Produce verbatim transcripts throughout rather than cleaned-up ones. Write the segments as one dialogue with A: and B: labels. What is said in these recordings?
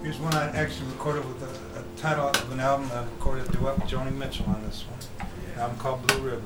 A: Here's one I actually recorded with a, a title of an album. I recorded a duet with Joni Mitchell on this one. An album called Blue River.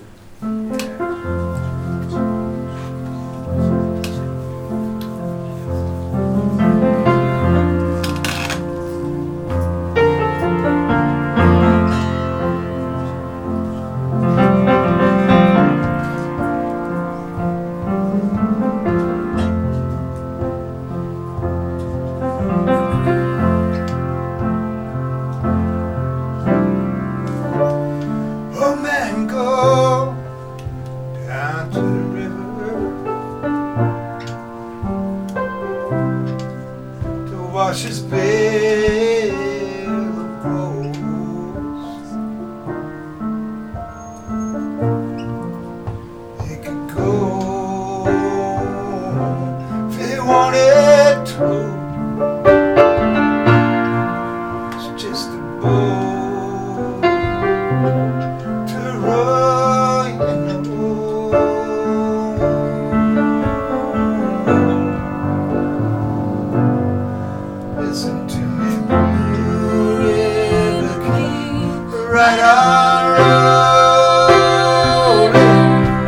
A: Wash his bed of rose. He could go if he wanted to. It's just a boat to row, you know. Listen to me, Blue River keep right on rolling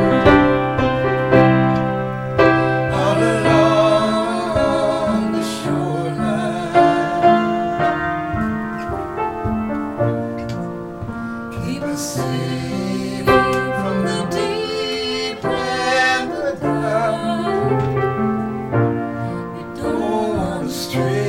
A: all along the shoreline. Keep us safe from the deep and the dark. We don't want to stray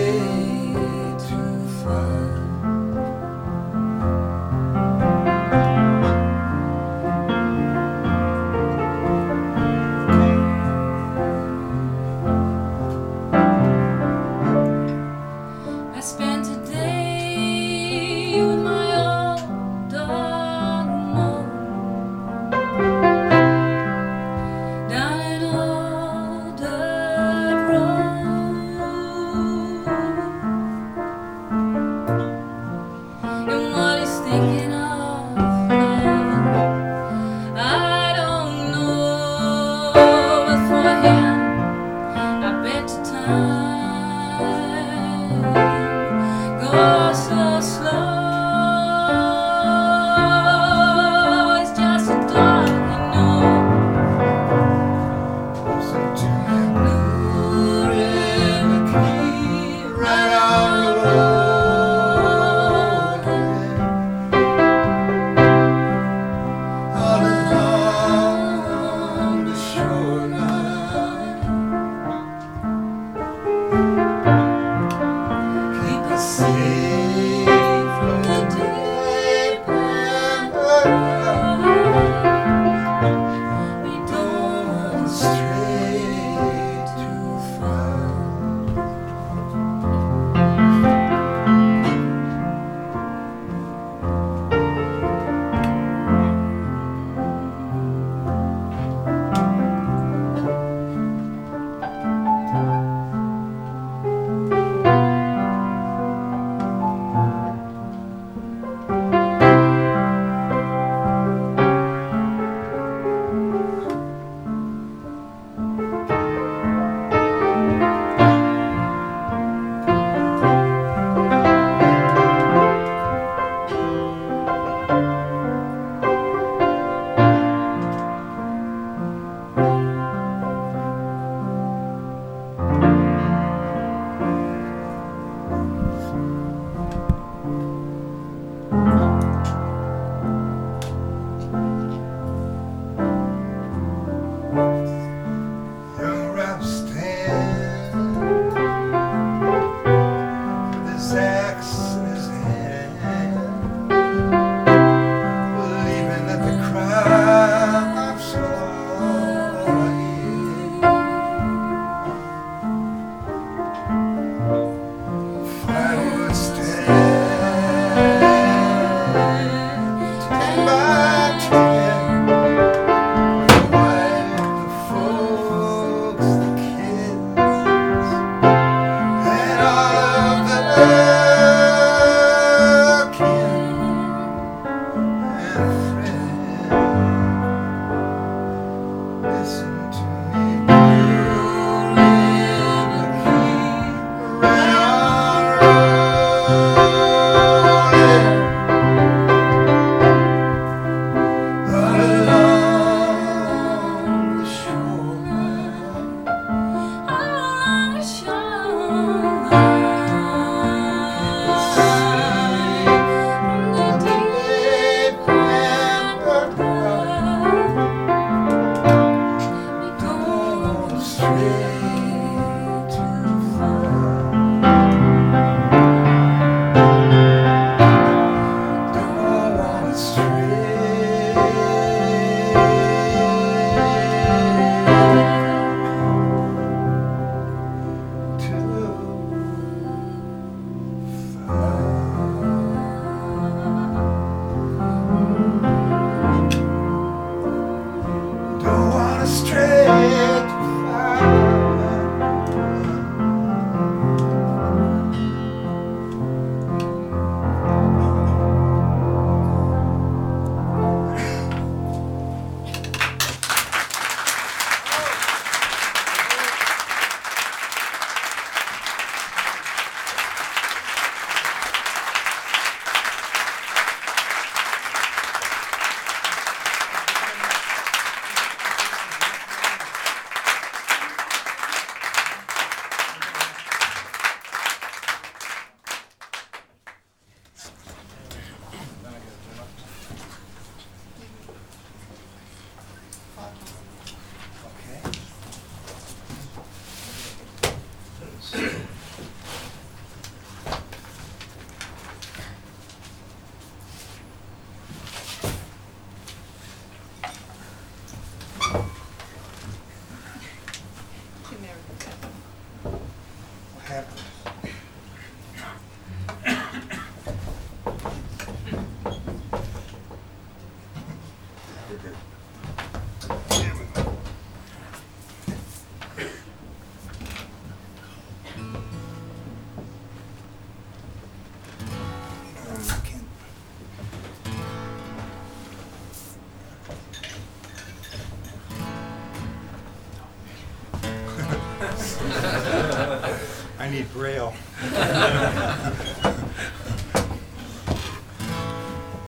B: I need Braille.